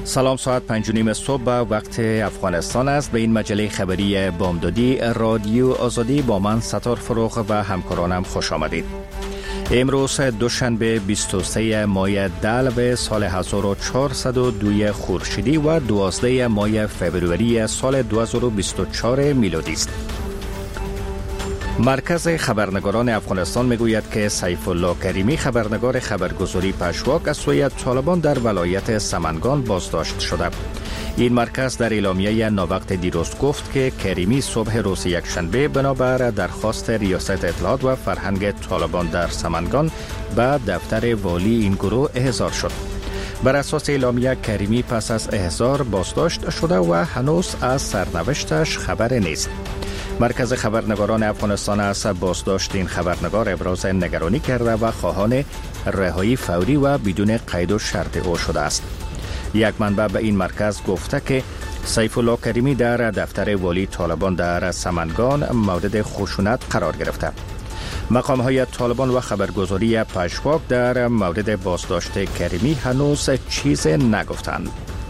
سلام، ساعت 5:30 صبح وقت افغانستان است. به این مجله خبری بامدادی رادیو آزادی با من ستار فروغ و همکارانم خوش آمدید. امروز دوشنبه 23 ماه دلو سال 1402 خورشیدی و 12 ماه فوریه سال 2024 میلادی است. مرکز خبرنگاران افغانستان میگوید که سیف الله کریمی خبرنگار خبرگزاری پشواک از سوی طالبان در ولایت سمنگان بازداشت شده. این مرکز در اعلامیه ناوقت دیروز گفت که کریمی صبح روز یکشنبه بنابر درخواست ریاست اطلاعات و فرهنگ طالبان در سمنگان به دفتر والی این گروه احضار شد. بر اساس اعلامیه کریمی پس از احضار بازداشت شده و هنوز از سرنوشتش خبر نیست. مرکز خبرنگاران افغانستان از بازداشت این خبرنگار ابراز نگرانی کرده و خواهان رهایی فوری و بدون قید و شرط او شده است. یک منبع به این مرکز گفته که سیف الله کریمی در دفتر والی طالبان در سمنگان مورد خشونت قرار گرفته. مقام‌های طالبان و خبرگزاری پشواک در مورد بازداشت کریمی هنوز چیز نگفتند.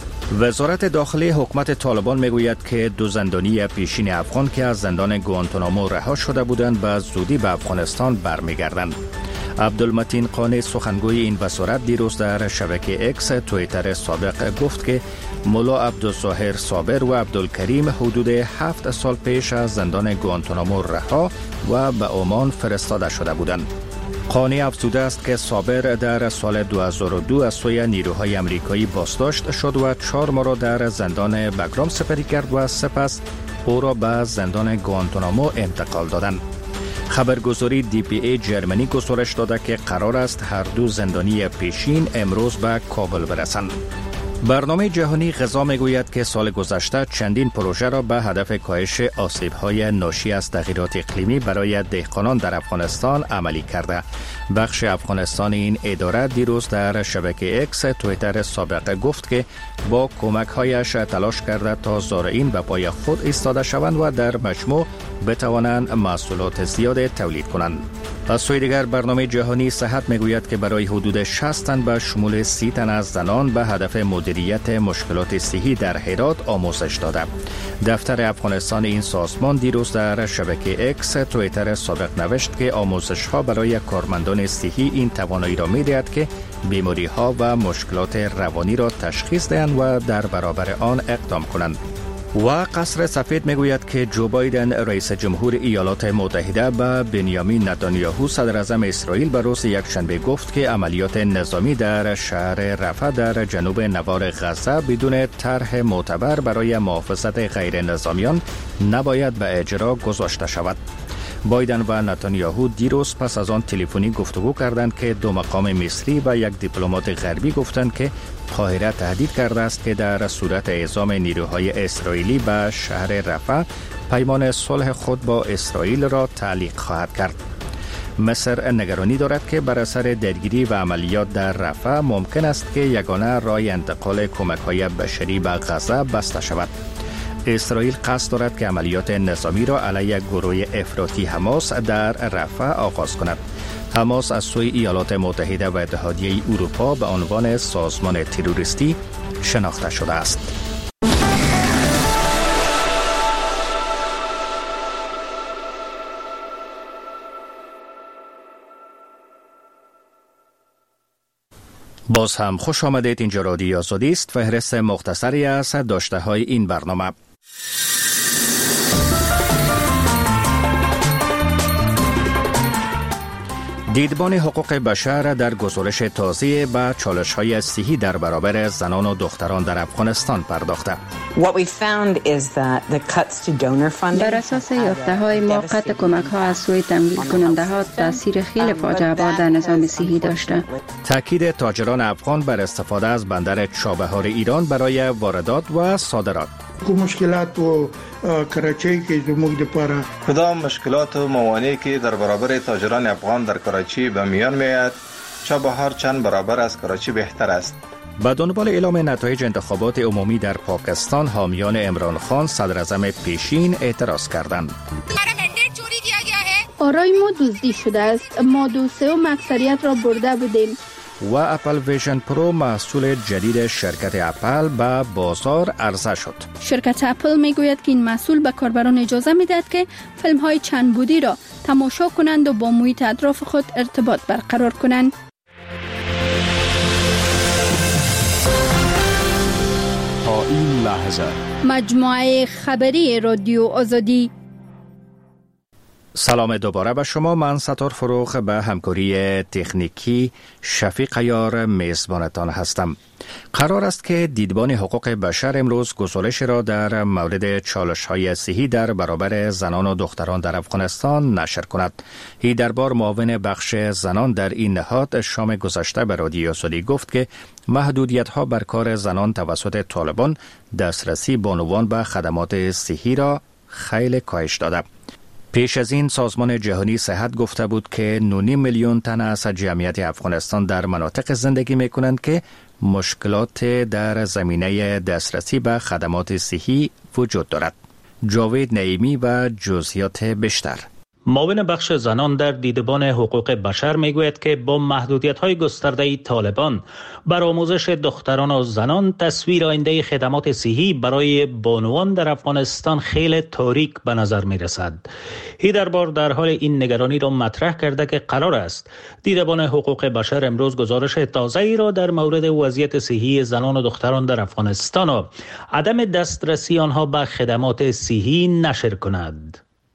وزارت داخلی حکومت طالبان میگوید که دو زندانی پیشین افغان که از زندان گوانتانامو رها شده بودند به زودی به افغانستان برمیگردند. عبدالمتین قانی سخنگوی این وزارت دیروز در شبکه اکس توییتر سابق گفت که مولا عبدالظاهر صابر و عبدالکریم حدود 7 سال پیش از زندان گوانتانامو رها و به عمان فرستاده شده بودند. قانی افزوده است که صابر در سال 2002 از سوی نیروهای امریکایی بازداشت شد و 4 ماه را در زندان بگرام سپری کرد و سپس او را به زندان گوانتانامو انتقال دادند. خبرگزاری DPA جرمنی گزارش داده که قرار است هر دو زندانی پیشین امروز به کابل برسند. برنامه جهانی غذا میگوید که سال گذشته چندین پروژه را به هدف کاهش آسیب‌های ناشی از تغییرات اقلیمی برای دهقانان در افغانستان عملی کرده. بخش افغانستان این اداره دیروز در شبکه اکس توییتر سابق گفت که با کمک‌هایش تلاش کرده تا زارعین به پای خود ایستاده شوند و در مجموع بتوانند محصولات زیاد تولید کنند. از سوی دیگر برنامه جهانی صحت میگوید که برای حدود 60 تن به شمول 30 تن از زنان به هدف مدیریت مشکلات صحی در هرات آموزش داده. دفتر افغانستان این سازمان دیروز در شبکه اکس توییتر سابق نوشت که آموزش ها برای کارمندان صحی این توانایی را میدهد که بیماری ها و مشکلات روانی را تشخیص دهند و در برابر آن اقدام کنند. و قصر سفید میگوید که جو بایدن رئیس جمهور ایالات متحده به بنیامین نتانیاهو صدر اعظم اسرائیل به روز یکشنبه گفت که عملیات نظامی در شهر رفح در جنوب نوار غزه بدون طرح معتبر برای محافظت غیر نظامیان نباید به اجرا گذاشته شود. بایدن و نتانیاهو دیروز پس از آن تلفنی گفتگو کردند که دو مقام مصری و یک دیپلمات غربی گفتند که قاهره تهدید کرده است که در صورت اعزام نیروهای اسرائیلی به شهر رفح پیمان صلح خود با اسرائیل را تعلیق خواهد کرد. مصر نگرانی دارد که بر اثر درگیری و عملیات در رفح ممکن است که یگانه راه انتقال کمک‌های بشری به غزه بسته شود. اسرائیل قصد دارد که عملیات نظامی را علیه گروه افراطی حماس در رفح آغاز کند. حماس از سوی ایالات متحده و اتحادیه اروپا به عنوان سازمان تروریستی شناخته شده است. باز هم خوش آمدید. اینجا رادیو آزادی است. فهرست مختصری از داشته‌های این برنامه. دیدبان حقوق بشر در گزارش تازه به چالش‌های صحی در برابر زنان و دختران در افغانستان پرداخته. بر اساس یافته‌های ما قطع کمک‌ها از سوی تمویل کننده‌ها تاثیر خیلی فاجعه بار در نظام صحی داشته. تاکید تاجران افغان بر استفاده از بندر چابهار ایران برای واردات و صادرات. مشکلات و کراچی کې زموږ لپاره کدام مشکلات و موانعی که در برابر تاجران افغان در کراچی به میان میاد، چابهار چند برابر از کراچی بهتر است. با دنبال اعلام نتایج انتخابات عمومی در پاکستان، حامیان عمران خان صدر اعظم پیشین اعتراض کردند. آرای ما دزدی شده است. ما 2/3 اکثریت را برده بودیم. و اپل ویژن پرو محصول جدید شرکت اپل به بازار عرضه شد. شرکت اپل میگوید که این محصول به کاربران اجازه میدهد که فیلم های چند بعدی را تماشا کنند و با محیط اطراف خود ارتباط برقرار کنند. تا این لحظه مجموعه خبری رادیو آزادی. سلام دوباره به شما. من ستار فروخ به همکاری تکنیکی شفیق عیار میزبانتان هستم. قرار است که دیدبان حقوق بشر امروز گزارش را در مورد چالش‌های صحی در برابر زنان و دختران در افغانستان نشر کند. هیدربار معاون بخش زنان در این نهاد شام گذشته به رادیو آزادی گفت که محدودیت‌ها بر کار زنان توسط طالبان دسترسی بانوان به خدمات صحی را خیلی کاهش داده. پیش از این سازمان جهانی صحت گفته بود که 9.5 میلیون تن از جمعیت افغانستان در مناطق زندگی می کنند که مشکلات در زمینه دسترسی به خدمات صحی وجود دارد. جاوید نعیمی و جزئیات بیشتر. معاون بخش زنان در دیدبان حقوق بشر میگوید که با محدودیت‌های گسترده طالبان بر آموزش دختران و زنان تصویر آینده خدمات صحی برای بانوان در افغانستان خیلی تاریک به نظر میرسد. هیدربار در حال این نگرانی را مطرح کرده که قرار است دیدبان حقوق بشر امروز گزارش تازه‌ای را در مورد وضعیت صحی زنان و دختران در افغانستان و عدم دسترسی آنها به خدمات صحی نشر کند.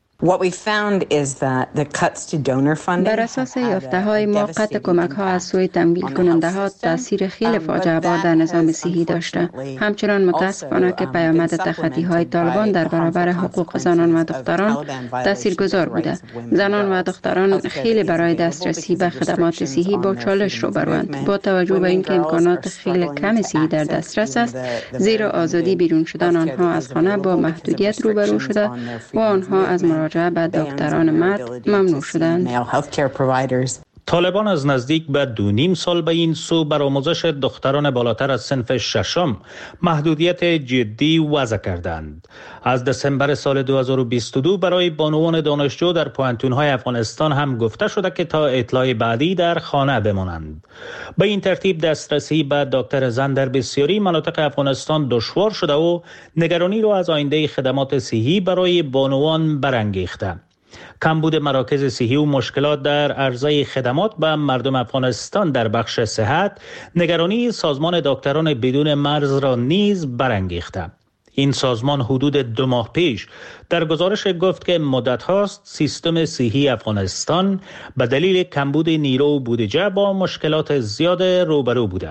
بر اساس یافته‌های موقت کمک‌ها از سوی تمویل کننده‌ها تأثیر خیلی فاجعه بار در نظام صحی داشته. همچنان متاسفانه که پیامد تخطی‌های طالبان در برابر حقوق زنان و دختران تاثیرگذار بوده. زنان و دختران خیلی برای دسترسی به خدمات صحی با چالش روبروند. با توجه به اینکه امکانات خیلی کم صحی در دسترس است، زیرا آزادی بیرون شدن آنها از خانه با محدودیت روبرو شده و آنها از مراجعه به دکتران مرد ممنوع شدند. طالبان از نزدیک به 2.5 سال به این سو بر آموزش دختران بالاتر از صنف ششم محدودیت جدی وضع کردند. از دسامبر سال 2022 برای بانوان دانشجو در پوهنتون‌های افغانستان هم گفته شده که تا اطلاع بعدی در خانه بمانند. به این ترتیب دسترسی به دکتر زن در بسیاری مناطق افغانستان دشوار شده و نگرانی را از آینده خدمات صحی برای بانوان برانگیخته. کمبود مراکز صحی و مشکلات در عرضه خدمات به مردم افغانستان در بخش صحت نگرانی سازمان دکتران بدون مرز را نیز برانگیخته. این سازمان حدود 2 ماه پیش در گزارش گفت که مدت هاست سیستم صحی افغانستان به دلیل کمبود نیرو و بودجه با مشکلات زیاد روبرو بوده.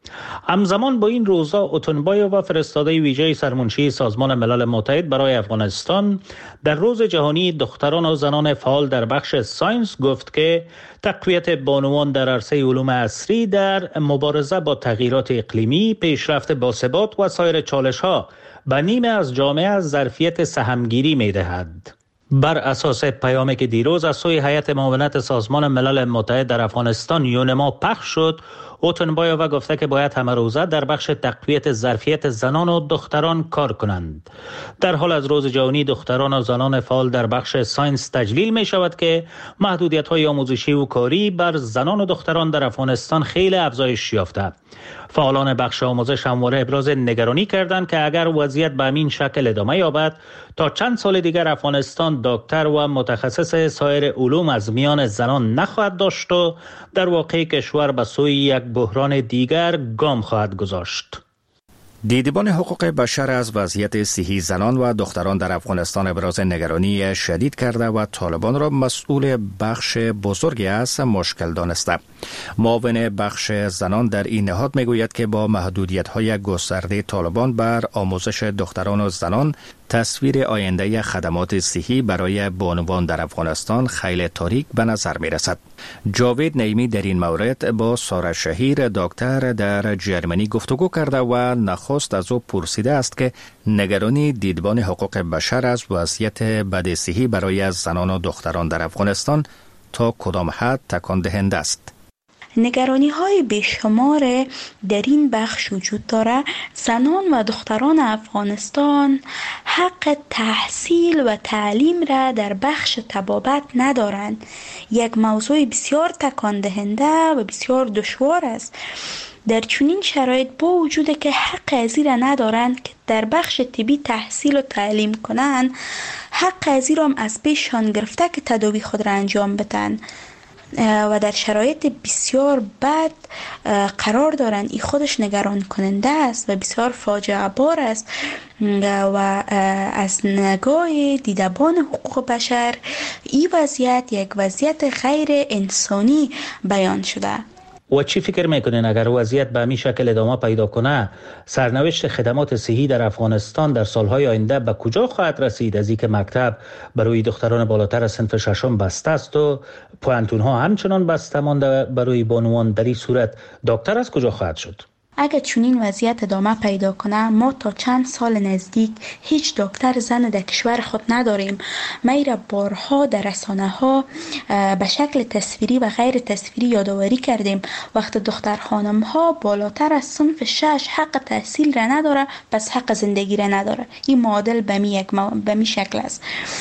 همزمان با این روزا اوتنبایووا فرستاده ویژه سرمنشی سازمان ملل متحد برای افغانستان در روز جهانی دختران و زنان فعال در بخش ساینس گفت که تقویت بانوان در عرصه علوم عصری در مبارزه با تغییرات اقلیمی، پیشرفت باثبات و سایر چالش‌ها به نیمه از جامعه از ظرفیت سهمگیری می‌دهد. بر اساس پیامی که دیروز از سوی هیئت معاونت سازمان ملل متحد در افغانستان یونما پخش شد، اوتنبایووا گفته که باید همه روزه در بخش تقویت ظرفیت زنان و دختران کار کنند. در حال از روز جهانی دختران و زنان فعال در بخش ساینس تجلیل می شود که محدودیت‌های آموزشی و کاری بر زنان و دختران در افغانستان خیلی افزایش یافته. فعالان بخش آموزش همواره ابراز نگرانی کردند که اگر وضعیت به همین شکل ادامه یابد تا چند سال دیگر افغانستان دکتر و متخصص سایر علوم از میان زنان نخواهد داشت و در واقع کشور به سوی یک بحران دیگر گام خواهد گذاشت. دیدبان حقوق بشر از وضعیت صحی زنان و دختران در افغانستان ابراز نگرانی شدید کرده و طالبان را مسئول بخش بزرگی از مشکل دانسته. معاون بخش زنان در این نهاد میگوید که با محدودیت‌های گسترده طالبان بر آموزش دختران و زنان تصویر آینده خدمات صحی برای بانوان در افغانستان خیلی تاریک به نظر می رسد. جاوید نعیمی در این مورد با سارا شهیر دکتر در جرمنی گفتگو کرده و نخست از او پرسیده است که نگرانی دیدبان حقوق بشر از وضعیت بد صحی برای زنان و دختران در افغانستان تا کدام حد تکان دهنده است. نگرانی های بیشمار در این بخش وجود داره. زنان و دختران افغانستان حق تحصیل و تعلیم را در بخش طبابت ندارند. یک موضوع بسیار تکان دهنده و بسیار دشوار است. در چنین شرایط با وجوده که حق ازی را ندارند که در بخش طبی تحصیل و تعلیم کنند، حق ازی را هم از پیششان گرفته که تداوی خود را انجام بدن و در شرایط بسیار بد قرار دارند. این خودش نگران کننده است و بسیار فاجعه بار است و از نگاه دیدبان حقوق بشر این وضعیت یک وضعیت غیر انسانی بیان شده. و چی فکر میکنین اگر وضعیت به همین شکل ادامه پیدا کنه، سرنوشت خدمات صحی در افغانستان در سالهای آینده به کجا خواهد رسید؟ از اینکه مکتب برای دختران بالاتر از صنف ششم بسته است و پوهنتون ها همچنان بسته مانده برای بانوان، در این صورت دکتر از کجا خواهد شد؟ اگر چنین وضعیت ادامه پیدا کنه، ما تا چند سال نزدیک هیچ دکتر زن در کشور خود نداریم. ما ایره بارها در رسانه ها به شکل تصویری و غیر تصویری یادآوری کردیم. وقت دختر خانم ها بالاتر از صنف 6 حق تحصیل را نداره، پس حق زندگی را نداره. این معادل به می شکل است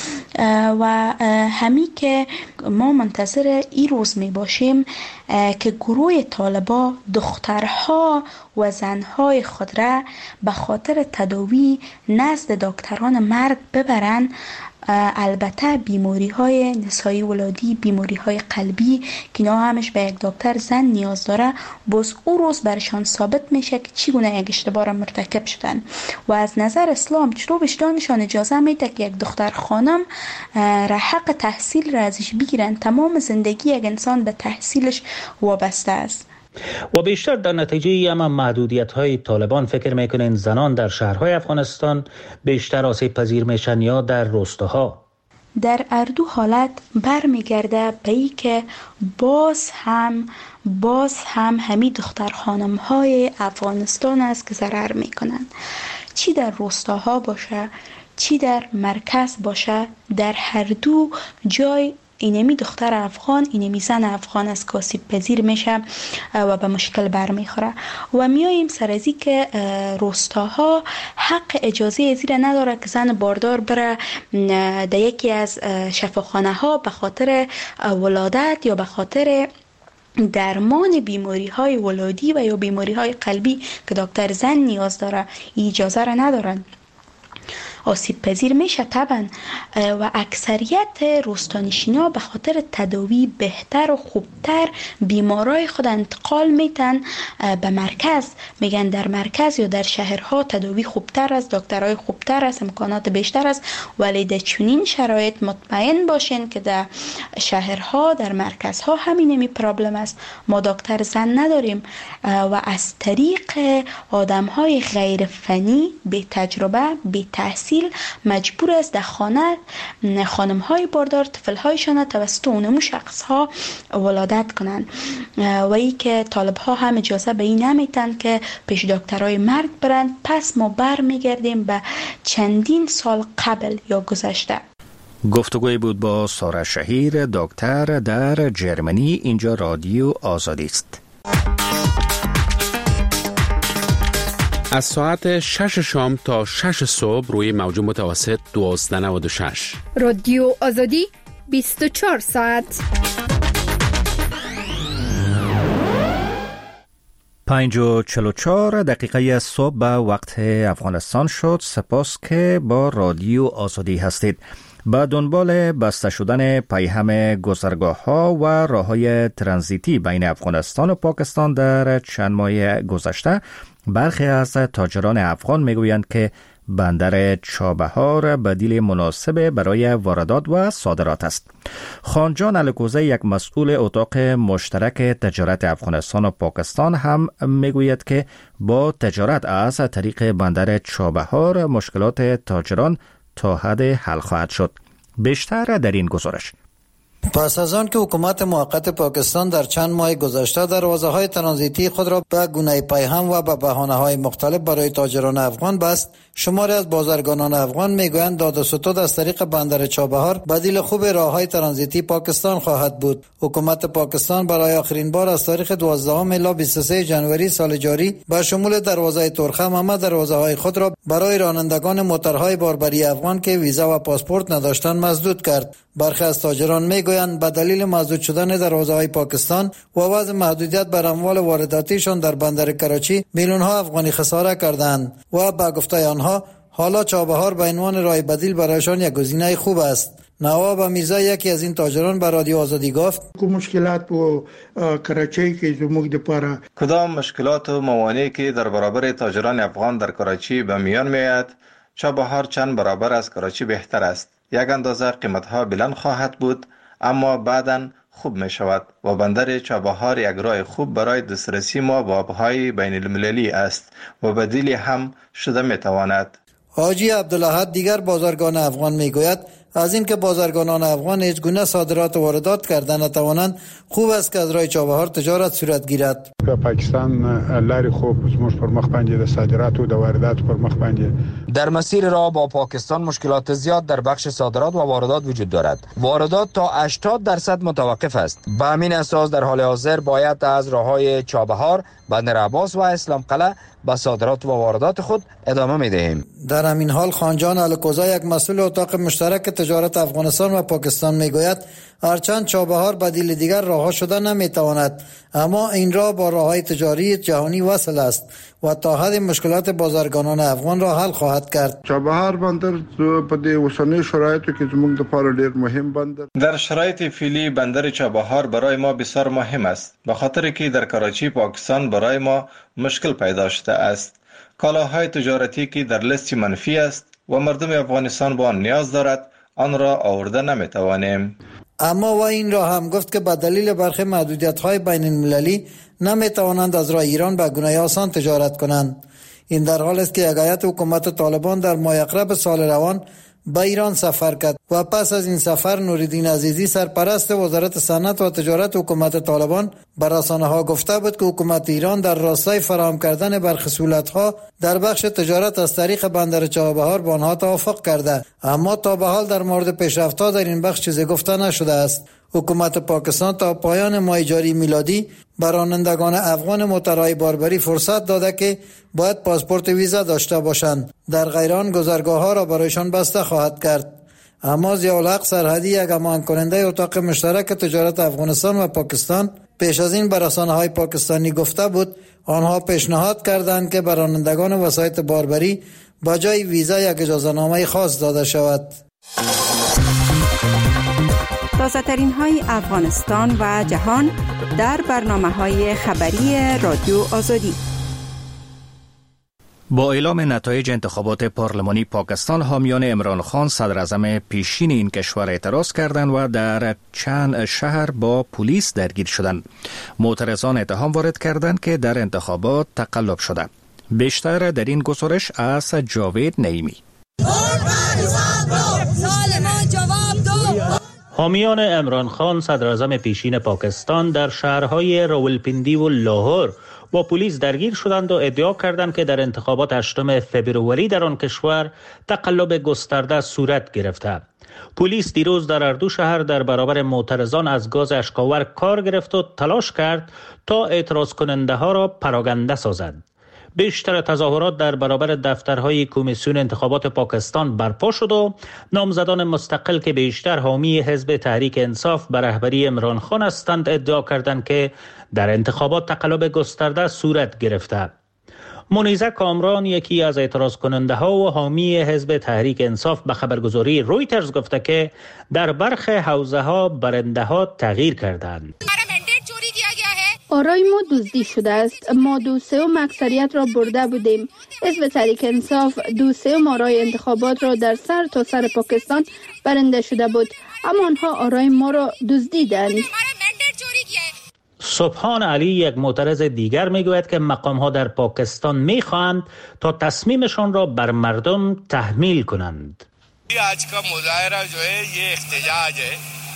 و همی که ما منتظر این روز می باشیم که گروه طالبا دخترها و زنهای خود را به خاطر تداوی نزد دکتران مرد ببرن. البته بیماری های نسایی ولادی، بیماری های قلبی که اینا همش به یک دکتر زن نیاز داره، باز او روز برشان ثابت میشه که چگونه یک اشتباه را مرتکب شدن. و از نظر اسلام چطور وجدانشان اجازه میده که یک دختر خانم را حق تحصیل را ازش بگیرن؟ تمام زندگی یک انسان به تحصیلش وابسته است. و بیشتر در نتیجه اما محدودیت های طالبان فکر میکنین زنان در شهرهای افغانستان بیشتر آسیب پذیر میشن یا در روستاها؟ در اردو حالت برمیگرده به ای که باز هم همی دختر خانم های افغانستان است که ضرر میکنن. چی در روستاها باشه، چی در مرکز باشه، در هر دو جای اینمی دختر افغان، اینمی زن افغان است که آسیب پذیر میشه و به مشکل برمیخوره. و میاییم سر ازی که روستاها حق اجازه ازی را نداره که زن باردار بره در یکی از شفاخانه ها به خاطر ولادت یا به خاطر درمان بیماری های ولادی و یا بیماری های قلبی که دکتر زن نیاز داره، اجازه را ندارن. آسیب پذیر میشه طبعا و اکثریت روستانشینا به خاطر تداوی بهتر و خوبتر بیمارای خود انتقال میتن به مرکز. میگن در مرکز یا در شهرها تداوی خوبتر است، دکترای خوبتر است، امکانات بیشتر است. ولی در چنین شرایط مطمئن باشین که در شهرها، در مرکزها همین پرابلم است. ما دکتر زن نداریم و از طریق آدمهای غیر فنی، بی تجربه، بی تحصیل مجبور است در خانه خانم‌های باردار طفل‌هایشان توسط اونمو شخص‌ها ولادت کنند و ای که طالب‌ها هم اجازه به این نمیتن که پیش دکترای مرد برند. پس ما برمیگردیم به چندین سال قبل یا گذشته. گفتگوی بود با ساره شهیر، دکتر در جرمنی. اینجا رادیو آزادی است. از ساعت 6 شام تا 6 صبح روی موج متوسط 1296. رادیو آزادی 24 ساعت. 5:44 دقیقه صبح به وقت افغانستان شد. سپاس که با رادیو آزادی هستید. با دنبال بسته شدن پیهم گذرگاه‌ها و راه‌های ترانزیتی بین افغانستان و پاکستان در چند ماه گذشته، برخی از تاجران افغان میگویند که بندر چابهار بدیل مناسب برای واردات و صادرات است. خانجان الکوزه، یک مسئول اتاق مشترک تجارت افغانستان و پاکستان، هم میگوید که با تجارت از طریق بندر چابهار مشکلات تاجران تا حد حل خواهد شد. بیشتر در این گزارش. پس از آن که حکومت موقت پاکستان در چند ماه گذشته دروازه‌های ترانزیتی خود را به گونه پیهم و به بهانه‌های مختلف برای تاجران افغان بست، شماری از بازرگانان افغان میگویند داد و ستد از طریق بندر چابهار بدیل خوب راه‌های ترانزیتی پاکستان خواهد بود. حکومت پاکستان برای آخرین بار از تاریخ 12 الی 23 جنوری سال جاری به شمول دروازه ترخم همه دروازه‌های خود را برای رانندگان موترهای باربری افغان که ویزا و پاسپورت نداشتند مسدود کرد. برخی از تاجران میگویند به دلیل مسدود شدن دروازه‌های پاکستان و وضع محدودیت بر اموال وارداتیشان در بندر کراچی میلیون‌ها افغانی خساره کردند و به گفته آنها حالا چابهار به عنوان راه بدیل برایشان یک گزینه خوب است. نواب میرزا یکی از این تاجران به رادیو آزادی گفت مشکلات و کراچی که زموږ لپاره کدام مشکلات و موانعی که در برابر تاجران افغان در کراچی به میان میآید، چابهار چند برابر از کراچی بهتر است. یک اندازه قیمت‌ها بلند خواهد بود اما بعداً خوب می شود و بندر چابهار یک راه خوب برای دسترسی ما به آبهای بین المللی است و بدیلی هم شده می تواند. حاجی عبدالاحد دیگر بازرگان افغان میگوید از این که بازرگانان افغان هیچ گونه صادرات و واردات کردن نتوانند، خوب است که از راه چابهار تجارت صورت گیرد. پاکستان لاری خوب زموږ پر مخ باندې د صادرات و د واردات پر مخ باندې در مسیر راه با پاکستان مشکلات زیاد در بخش صادرات و واردات وجود دارد. واردات تا 80% متوقف است. به همین اساس در حال حاضر باید از راههای چابهار، بندر عباس و اسلام قلعه به صادرات و واردات خود ادامه می‌دهیم. در همین حال خانجان الکوزا یک مسئول اتاق مشترک تجارت افغانستان و پاکستان میگوید هرچند چابهار بدیل دیگر راه شده نمیتواند، اما این راه با راههای تجاری جهانی وصل است و تا حد مشکلات بازرگانان افغان را حل خواهد کرد. چابهار بندر په دې اوسنۍ شرایطو کې زموږ لپاره ډیر مهم بندر. در شرایط فعلی بندر چابهار برای ما بسیار مهم است، به خاطر که در کراچی پاکستان برای ما مشکل پیدا شده است. کالاهای تجارتی که در لیست منفی است و مردم افغانستان با آن نیاز دارد، آن را آورده نمیتوانیم. اما و این را هم گفت که به دلیل برخی محدودیت‌های بین المللی نمیتوانند از راه ایران به گونه آسان تجارت کنند. این در حال است که یک هیئت حکومت طالبان در ماه اقرب سال روان به ایران سفر کرد و پس از این سفر نوری‌الدین عزیزی سرپرست وزارت صنعت و تجارت حکومت طالبان به رسانه‌ها گفته بود که حکومت ایران در راستای فراهم کردن برخی سهولت‌ها در بخش تجارت از طریق بندر چابهار با آنها توافق کرده، اما تا به حال در مورد پیشرفت‌ها در این بخش چیزی گفته نشده است. حکومت پاکستان تا پایان ماه جاری میلادی بر رانندگان افغان موترهای باربری فرصت داده که باید پاسپورت ویزا داشته باشند، در غیر آن گذرگاه‌ها را برایشان بسته خواهد کرد. اما ضیاءالحق سرحدی یک همان کننده اتاق مشترک تجارت افغانستان و پاکستان پیش از این به رسانه‌های پاکستانی گفته بود آنها پیشنهاد کردند که بر رانندگان وسایط باربری با جای ویزا یک اجازه‌نامه خاص داده شود. تازه‌ترین های افغانستان و جهان در برنامه‌های خبری رادیو آزادی. با اعلام نتایج انتخابات پارلمانی پاکستان، حامیان عمران خان صدر اعظم پیشین این کشور اعتراض کردند و در چند شهر با پلیس درگیر شدند. معترضان اتهام وارد کردند که در انتخابات تقلب شده. بیشتر در این گزارش از جاوید نعیمی. حامیان عمران خان صدر اعظم پیشین پاکستان در شهرهای راولپیندی و لاهور با پلیس درگیر شدند و ادعا کردند که در انتخابات 8 فوریه در آن کشور تقلب گسترده صورت گرفته. پلیس دیروز در هر دو شهر در برابر معترضان از گاز اشک‌آور کار گرفت و تلاش کرد تا اعتراض کننده ها را پراگنده سازد. بیشتر تظاهرات در برابر دفترهای کمیسیون انتخابات پاکستان برپا شد و نامزدان مستقل که بیشتر حامی حزب تحریک انصاف به رهبری عمران خان هستند ادعا کردند که در انتخابات تقلب گسترده صورت گرفته. منیزه کامران یکی از اعتراض کننده ها و حامی حزب تحریک انصاف به خبرگزاری رویترز گفته که در برخی حوزه ها برنده ها تغییر کردند. آرای ما دزدی شده است. ما 2/3 اکثریت را برده بودیم. حزب تحریک انصاف 2/3 آرای انتخابات را در سر تا سر پاکستان برنده شده بود، اما آنها آرای ما را دزدیدند. سبحان علی یک معترض دیگر میگوید که مقام ها در پاکستان میخواهند تا تصمیمشان را بر مردم تحمیل کنند. آج کا مظاهره جو ہے یہ احتجاج ہے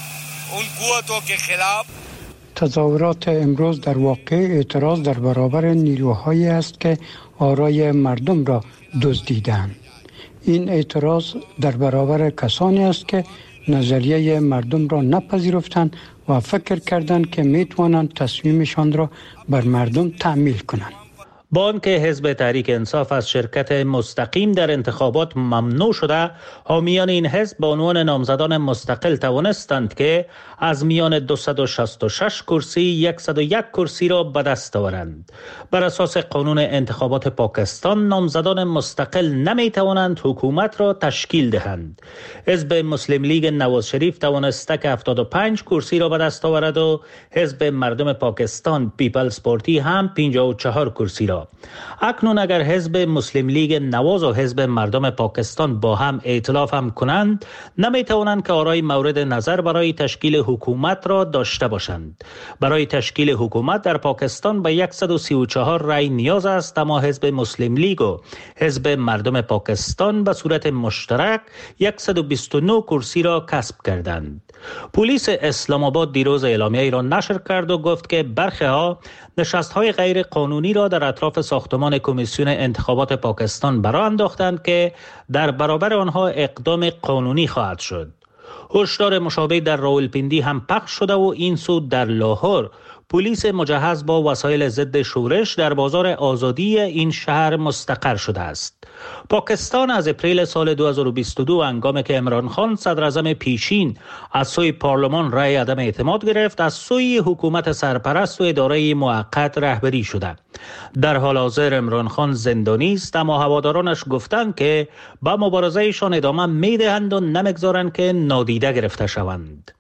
تظاهرات امروز در واقع اعتراض در برابر نیروهایی است که آرای مردم را دزدیدند. این اعتراض در برابر کسانی است که نظریه مردم را نپذیرفتند و فکر کردند که میتوانند تصمیمشان را بر مردم تحمیل کنند. با آنکه حزب تحریک انصاف از شرکت مستقیم در انتخابات ممنوع شده، حامیان این حزب به عنوان نامزدان مستقل توانستند که از میان 266 کرسی 101 کرسی را به دست آورند. بر اساس قانون انتخابات پاکستان نامزدان مستقل نمی توانند حکومت را تشکیل دهند. حزب مسلم لیگ نواز شریف توانسته که 75 کرسی را به دست آورد و حزب مردم پاکستان پیپلز پارتی هم 54 کرسی را. اکنون اگر حزب مسلم لیگ نواز و حزب مردم پاکستان با هم ائتلاف هم کنند، نمی توانند که آرای مورد نظر برای تشکیل حکومت را داشته باشند. برای تشکیل حکومت در پاکستان به 134 رای نیاز است، اما حزب مسلم لیگ و حزب مردم پاکستان به صورت مشترک 129 کرسی را کسب کردند. پلیس اسلام آباد دیروز اعلامیه‌ای را نشر کرد و گفت که برخی ها نشست‌های غیر قانونی را در اطراف ساختمان کمیسیون انتخابات پاکستان برآ انداختند که در برابر آنها اقدام قانونی خواهد شد. هشدار مشابه در راولپیندی هم پخش شده و این سو در لاهور پلیس مجهز با وسایل ضد شورش در بازار آزادی این شهر مستقر شده است. پاکستان از اپریل سال 2022 هنگامی که عمران خان صدر اعظم پیشین از سوی پارلمان رأی عدم اعتماد گرفت، از سوی حکومت سرپرست و اداره موقت رهبری شده. در حال حاضر عمران خان زندانی است، اما هوادارانش گفتند که با مبارزهشان ادامه می‌دهند و نمی‌گذارند که نادیده گرفته شوند.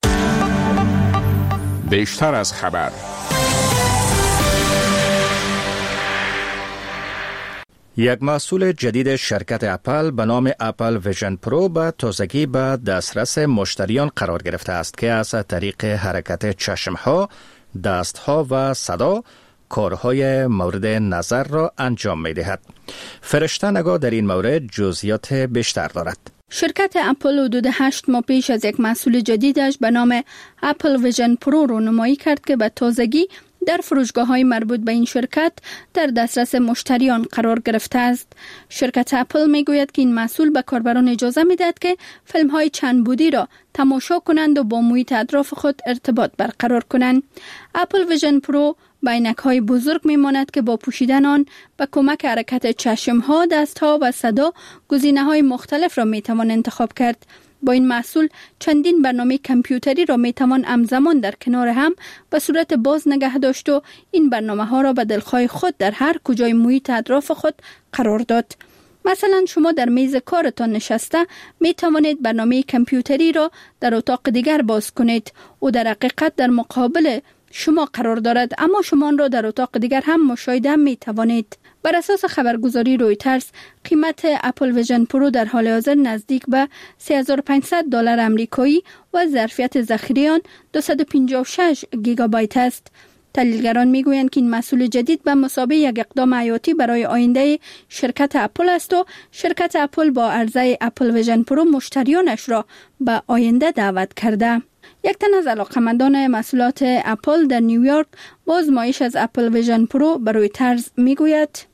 بیشتر از خبر. یک محصول جدید شرکت اپل به نام اپل ویژن پرو به تازگی به دسترس مشتریان قرار گرفته است که از طریق حرکت چشمها، دستها و صدا کارهای مورد نظر را انجام می دهد. فرشته نگاه در این مورد جزئیات بیشتر دارد. شرکت اپل حدود 8 ماه پیش از یک محصول جدیدش به نام اپل ویژن پرو رونمایی کرد که به تازگی در فروشگاه‌های مربوط به این شرکت در دسترس مشتریان قرار گرفته است. شرکت اپل میگوید که این محصول به کاربران اجازه میدهد که فیلم‌های چند بعدی را تماشا کنند و با محیط اطراف خود ارتباط برقرار کنند. اپل ویژن پرو به عینک‌های بزرگ میماند که با پوشیدن آن به کمک حرکت چشم‌ها، دست‌ها و صدا گزینه‌های مختلف را میتوان انتخاب کرد. با این محصول چندین برنامه کامپیوتری را میتوان همزمان در کنار هم به صورت باز نگه داشت و این برنامه‌ها را به دلخواه خود در هر کجای محیط اطراف خود قرار داد. مثلا شما در میز کارتان نشسته می توانید برنامه کامپیوتری را در اتاق دیگر باز کنید و در حقیقت در مقابل شما قرار دارد، اما شما آن را در اتاق دیگر هم مشاهده می توانید. بر اساس خبرگزاری رویترز، قیمت اپل ویژن پرو در حال حاضر نزدیک به $3500 آمریکایی و ظرفیت ذخیره آن 256 گیگابایت است. تحلیلگران میگویند که این محصول جدید به مثابه یک اقدام حیاتی برای آینده شرکت اپل است و شرکت اپل با عرضه اپل ویژن پرو مشتریانش را به آینده دعوت کرده. یک تن از علاقه‌مندان محصولات اپل در نیویورک با آزمایش از اپل ویژن پرو به رویترز میگوید: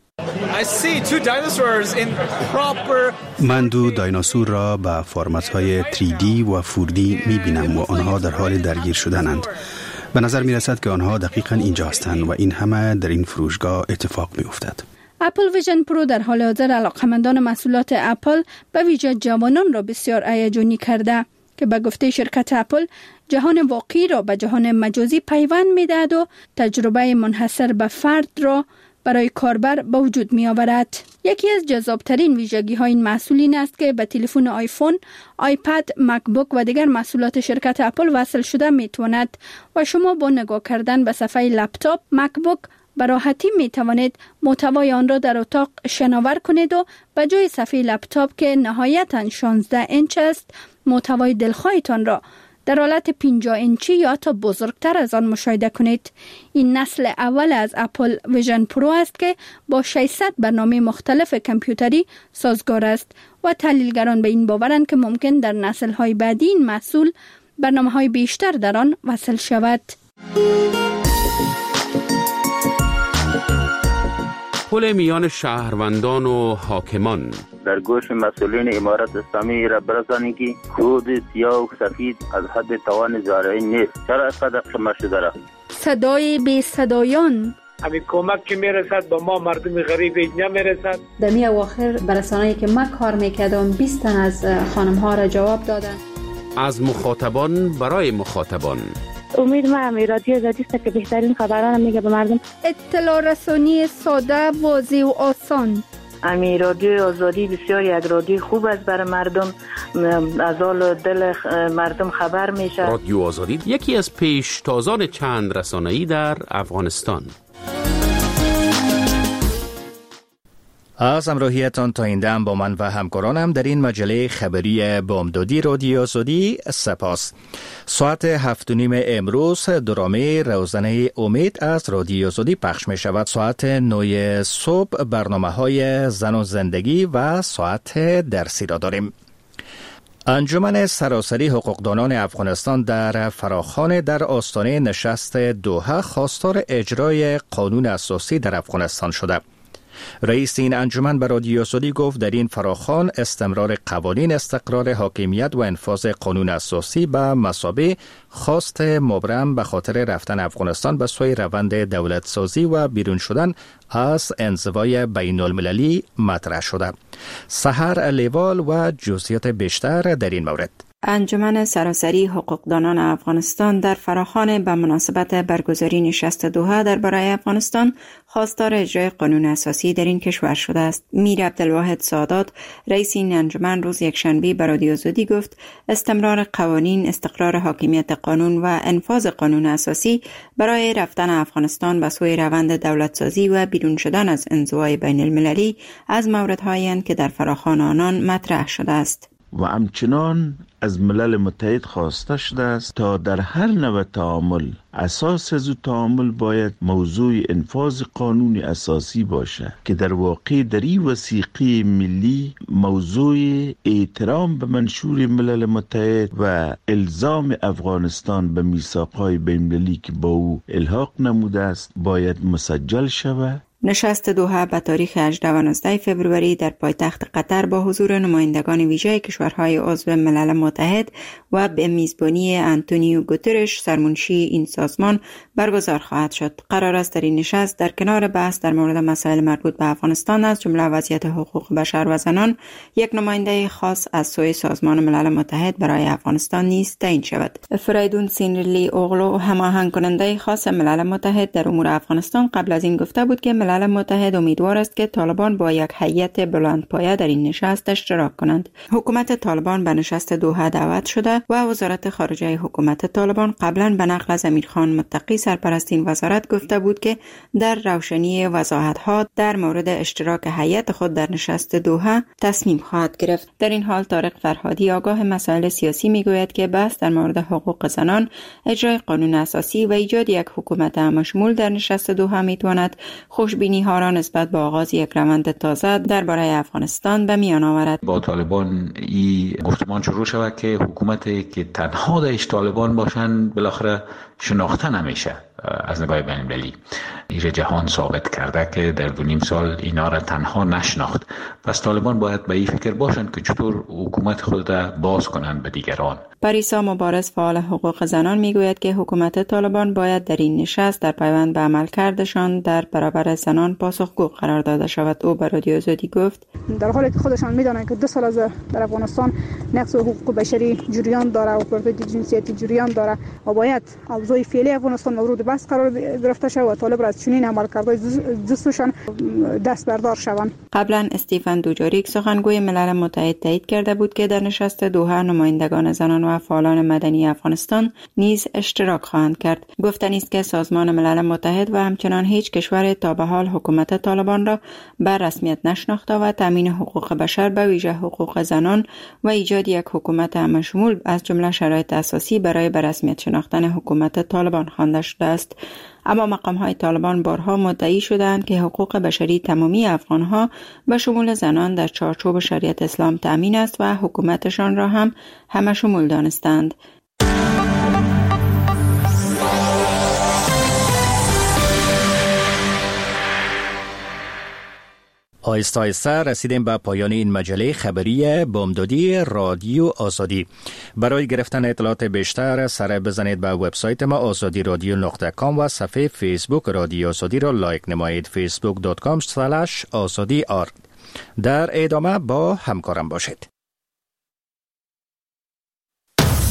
من دو دایناسور را به فرمت‌های 3D و 4D می‌بینم و آنها در حال درگیر شدنند. به نظر می‌رسد که آنها دقیقاً اینجا هستند و این همه در این فروشگاه اتفاق می‌افتد. اپل ویژن پرو در حال حاضر علاقه‌مندان محصولات اپل به ویژه جوانان را بسیار هیجانی کرده که به گفته شرکت اپل جهان واقعی را به جهان مجازی پیوند می‌دهد و تجربه منحصر به فرد را برای کاربر به وجود می آورد. یکی از جذابترین ویژگی های این محصول این است که به تلفن آیفون، آیپد، مکبوک و دیگر محصولات شرکت اپل وصل شده می تواند و شما با نگاه کردن به صفحه لپتاپ مکبوک به راحتی می توانید محتوای آن را در اتاق شناور کنید و به جای صفحه لپتاپ که نهایتاً 16 اینچ است، محتوای دلخواهتان را در حالت 50 اینچی یا حتی بزرگتر از آن مشاهده کنید. این نسل اول از اپل ویژن پرو است که با 600 برنامه مختلف کامپیوتری سازگار است و تحلیلگران به این باورند که ممکن در نسل‌های بعدی این محصول برنامه‌های بیشتر در آن وصل شود. پل میان شهروندان و حاکمان در گوش مسئولین امارت اسلامی را برسانید که کود سیاه و سفید از حد توان زارعی نیست. چرا اینقدر شما شده؟ صدای بی صدایان، همین کمک که میرسد با ما مردم غریب نمیرسد. در می اواخر برسانه‌ای که من کار میکردم 20 تن از خانم ها را جواب دادن. از مخاطبان برای مخاطبان. امید ما رادیو آزادی است که بهترین خبران میگه به مردم. اطلاع رسانی ساده، واضح و آسان. رادیو آزادی بسیار یک رادیو خوب است برای مردم، از حال دل مردم خبر میشه. رادیو آزادی یکی از پیشتازان چند رسانه‌ای در افغانستان. از همراهیتان تا این دم با من و همکارانم در این مجله خبری بامدادی رادیو آزادی سپاس. ساعت 7:30 امروز درامه روزنه امید از رادیو آزادی پخش می شود. ساعت 9 صبح برنامه‌های زن و زندگی و ساعت درسی را داریم. انجمن سراسری حقوقدانان افغانستان در فراخوان در آستانه نشست دوحه خواستار اجرای قانون اساسی در افغانستان شده. رئیس این انجمن به رادیو آزادی گفت در این فراخوان استمرار قوانین، استقرار حاکمیت و انفاذ قانون اساسی به مثابه خواست مبرم به خاطر رفتن افغانستان به سوی روند دولت سازی و بیرون شدن از انزوای بین المللی مطرح شده. سحر لیوال و جزئیات بیشتر در این مورد. انجمن سراسری حقوقدانان افغانستان در فراخوان به مناسبت برگزاری نشست دوحه درباره افغانستان خواستار اجرای قانون اساسی در این کشور شده است. میر عبدالواحد سادات، رئیس این انجمن، روز یکشنبه به رادیو آزادی گفت استمرار قوانین، استقرار حاکمیت قانون و انفاذ قانون اساسی برای رفتن افغانستان به سوی روند دولتسازی و بیرون شدن از انزوای بین المللی از موردهایی است که در فراخوان آنان مطرح شده است. و همچنان از ملل متحد خواسته شده است تا در هر نوع تعامل اساس از تعامل باید موضوع انفاذ قانون اساسی باشه که در واقع در این وثیقه ملی موضوع احترام به منشور ملل متحد و الزام افغانستان به میثاق‌های بین‌المللی که با او الحاق نموده است باید مسجل شود. نشست دوحه به تاریخ 18 و 19 فوریه در پایتخت قطر با حضور نمایندگان ویژه کشورهای عضو ملل متحد و به میزبانی آنتونیو گوترش سرمنشی این سازمان برگزار خواهد شد. قرار است در این نشست در کنار بحث در مورد مسائل مربوط به افغانستان از جمله وضعیت حقوق بشر و زنان، یک نماینده خاص از سوی سازمان ملل متحد برای افغانستان نیز تعیین شود. فریدون سینرلی اوغلو، هماهنگ کننده خاص ملل متحد در امور افغانستان، قبل از این گفته بود که ملل متحد امیدوار است که طالبان با یک هیئت بلندپایه در این نشست اشتراک کنند. حکومت طالبان به نشست دوحه دعوت شده و وزارت خارجه حکومت طالبان قبلا به نقل از امیرخان متقی سرپرست این وزارت گفته بود که در روشنی وضاحت‌ها در مورد اشتراک هیئت خود در نشست دوحه تصمیم خواهد گرفت. در این حال طارق فرهادی، آگاه مسائل سیاسی، میگوید که بحث در مورد حقوق زنان، اجرای قانون اساسی و ایجاد یک حکومت همشمول در نشست دوحه میتواند خوشبینی ها را نسبت به آغاز یک روند تازه درباره افغانستان به میان آورد. با طالبان این گفتمان شروع شود که حکومتی که تنها درش طالبان باشند بالاخره شناخته نمیشه از نگاه بین المللی. ایره جهان ثابت کرده که در 2.5 سال اینا را تنها نشناخت. پس طالبان باید به این فکر باشند که چطور حکومت خود را باز کنند به دیگران. پریسا مبارز، فعال حقوق زنان، میگوید که حکومت طالبان باید در این نشست در پیوند به عملکردشان در برابر زنان پاسخگو قرار داده شود. او به رادیو آزادی گفت در حالی که خودشان میدانند که 2 سال از در افغانستان نقض حقوق بشری جریان داره و پرورش جنسیتی جریان داره و باید اوضاع فعلی افغانستان مورد بحث قرار گرفته شود و طالب را از چنین عملکردهای جزوشان دست بردار شوند. قبلا استیفن دوجاریک، سخنگوی ملل متحد، تایید کرده بود که در نشست دوحه نمایندگان زنان و فعالان مدنی افغانستان نیز اشتراک خواهند کرد. گفتنی است که سازمان ملل متحد و همچنان هیچ کشور تا به حال حکومت طالبان را به رسمیت نشناخته و تامین حقوق بشر به ویژه حقوق زنان و ایجاد یک حکومت همشمول از جمله شرایط اساسی برای به رسمیت شناختن حکومت طالبان خوانده شده است. اما مقام‌های طالبان بارها مدعی شدند که حقوق بشری تمامی افغان‌ها به شمول زنان در چارچوب شریعت اسلام تأمین است و حکومتشان را هم همه شمول دانستند. آهسته آهسته رسیدیم به پایان این مجله خبری بامدادی رادیو آزادی. برای گرفتن اطلاعات بیشتر سر بزنید به وبسایت ما azadiradyo.com و صفحه فیسبوک رادیو آزادی را لایک نمایید. facebook.com/azadi. در ادامه با همکارم باشید.